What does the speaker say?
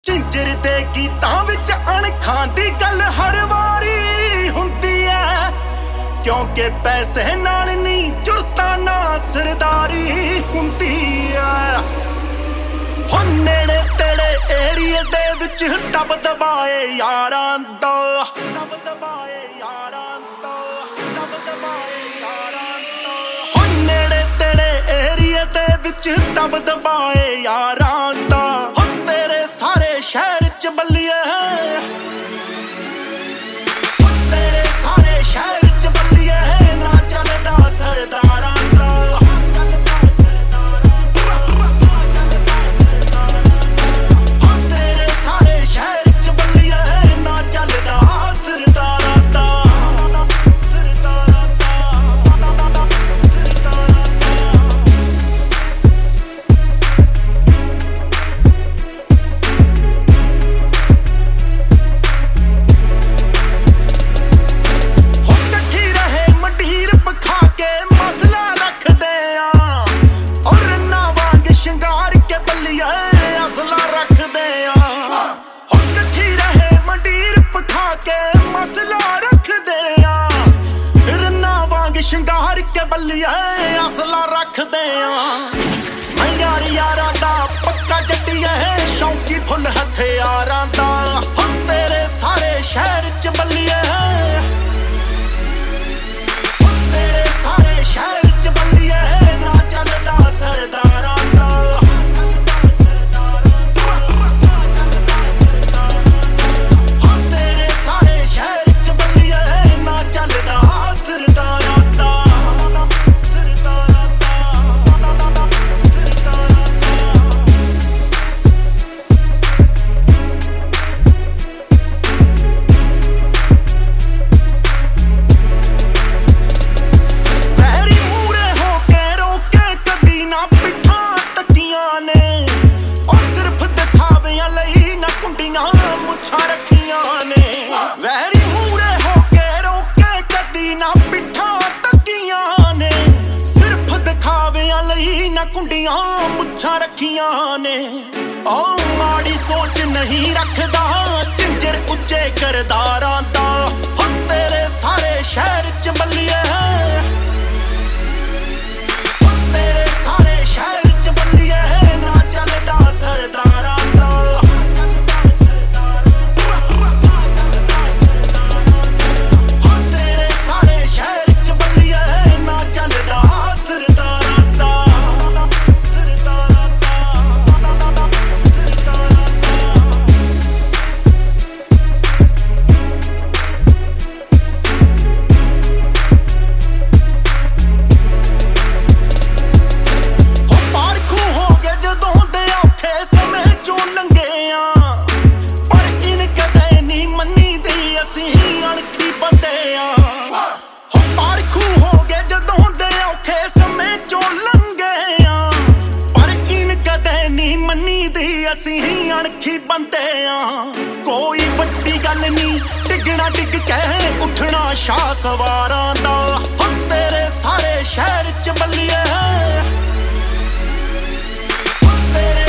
ਝਿੰਜਰ ਦੇ ਗੀਤਾਂ ਵਿੱਚ ਅਣਖਾਂ ਦੀ ਗੱਲ ਹਰ ਵਾਰੀ ਹੁੰਦੀ ਐ, ਕਿਉਂਕਿ ਪੈਸੇ ਨਾਲ ਨਹੀਂ ਜੁਰਤਾਂ ਨਾ ਸਰਦਾਰੀ ਹੁੰਦੀ ਐ। ਹੁਣ ਨੇੜੇ ਤੇੜੇ ਏਰੀਏ ਦੇ ਵਿੱਚ ਦਬ ਦਬਾਏ ਯਾਰਾਂ ਦਾ, ਦਬ ਦਬਾਏ ਯਾਰਾਂ ਦਾ, ਦਬ ਦਬਾਏ ਯਾਰਾਂ ਦਾ। ਹੁਣ ਨੇੜੇ ਤੇੜੇ ਏਰੀਏ ਦੇ ਵਿੱਚ ਦਬ ਦਬਾਏ ਯਾਰਾਂ ਦਾ। ਹੁਣ ਤੇਰੇ ਸਾਰੇ ਸ਼ਹਿਰ ਚ ਬੱਲੀਏ, ਤੇਰੇ ਸਾਰੇ ਸ਼ਹਿਰ ਚ ਬੱਲੀਏ ਨਾ ਚੱਲਦਾ ਸਰਦਾਰਾਂ ਦਾ। ਸ਼ਿੰਗਾਰ ਕੇ ਬੱਲੀਏ ਅਸਲਾ ਰੱਖਦੇ ਆਂ। ਮੈਂ ਯਾਰ ਯਾਰਾਂ ਦਾ ਪੱਕਾ ਜੱਟੀ ਐ, ਸ਼ੌਂਕੀ ਫੁੱਲ ਹਥਿਆਰਾਂ ਦਾ। ਹੁਣ ਤੇਰੇ ਸਾਰੇ ਸ਼ਹਿਰ ਚ ਬੱਲੀਏ, ਤੇਰੇ ਸਾਰੇ ਸ਼ਹਿਰ ਚ ਬੱਲੀਏ ਨਾ ਚੱਲਦਾ ਸਰਦਾਰਾਂ ਦਾ। ਹੁਣ ਤੇਰੇ ਸਾਰੇ ਸ਼ਹਿਰ ਚ ਬੱਲੀਏ ਨਾ ਚੱਲਦਾ ਸਰਦਾਰਾਂ ਦਾ। ਮੁੱਛਾਂ ਰੱਖੀਆਂ ਨੇ ਵੈਰੀ ਮੂਰੇ ਹੋ ਕੇ ਰੋਕੇ ਕਦੀ ਨਾ ਪਿੱਠਾਂ ਤੱਕੀਆਂ ਨੇ। ਸਿਰਫ ਦਿਖਾਵਿਆਂ ਲਈ ਨਾ ਕੁੰਡੀਆਂ ਮੁੱਛਾਂ ਰੱਖੀਆਂ ਨੇ। ਉਹ ਮਾੜੀ ਸੋਚ ਨਹੀਂ ਰੱਖਦਾ ਝਿੰਜਰ ਉੱਚੇ ਕਰਦਾਰਾਂ ਦਾ। ਹੁਣ ਤੇਰੇ ਸਾਰੇ ਸ਼ਹਿਰ ਚ ਬੱਲੀਏ, ਤੇਰੇ ਸਾਰੇ ਸ਼ਹਿਰ ਚ ਬੱਲੀਏ ਨਾ ਚੱਲਦਾ ਸਰਦਾਰਾਂ ਦਾ। ਅਸੀਂ ਅਣਖੀ ਬੰਦੇ ਆਂ, ਕੋਈ ਵੱਡੀ ਗੱਲ ਨਹੀਂ ਡਿੱਗਣਾ ਡਿੱਗ ਕੇ ਉੱਠਣਾ ਸ਼ਾਹ ਸਵਾਰਾਂ ਦਾ। ਹੁਣ ਤੇਰੇ ਸਾਰੇ ਸ਼ਹਿਰ ਚ ਬੱਲੀਏ,